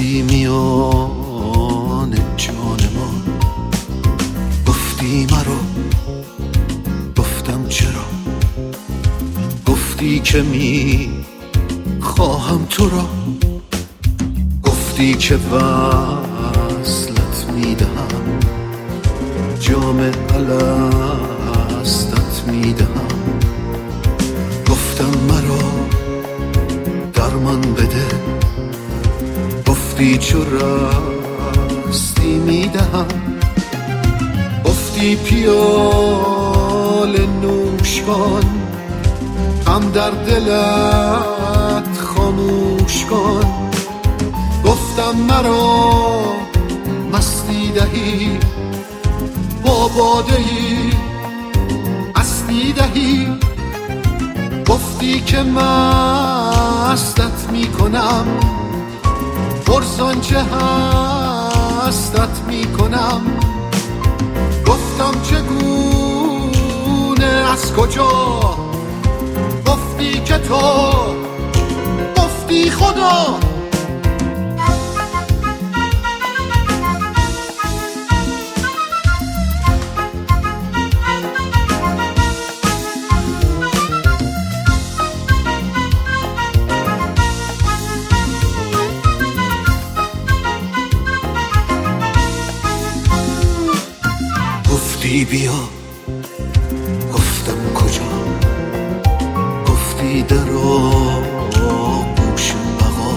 گفتی میان جان ما، گفتی مرا، گفتم چرا، گفتی که می خواهم تو را، گفتی که وصلت میدهم، جام الستت میدهم، گفتم مرا درمان بده، گفتی چو رستی میدهم، گفتی پیاله نوش کن، غم در دلت خاموش کن، گفتم مرا مستی دهی، با باده‌ای مستی دهی، گفتی که مستت میکنم، پرسان چه هستت میکنم، گفتم چگونه از کجا، گفتی که تو، گفتی خدا. گفتی بیا، گفتم کجا، گفتی در آغوش بقا،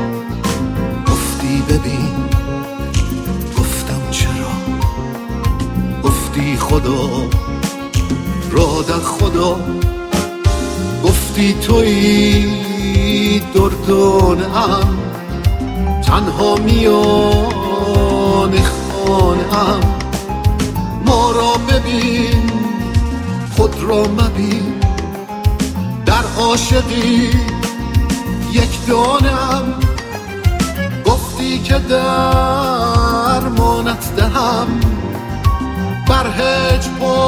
گفتی ببین، گفتم چرا، گفتی خدا را در خدا، گفتی تویی دردانه‌ام، تنها میان خانه‌ام، ما را ببین خود را مبین، در عاشقی یک دانم، گفتی که درمانت دهم، بر هجر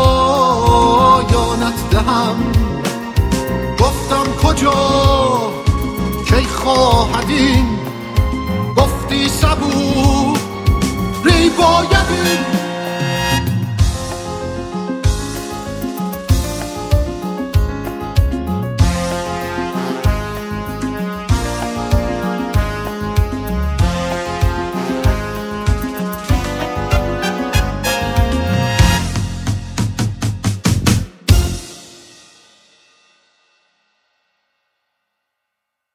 پایانت دهم، گفتم کجا کی خواهد این، گفتی صبور ری باید این.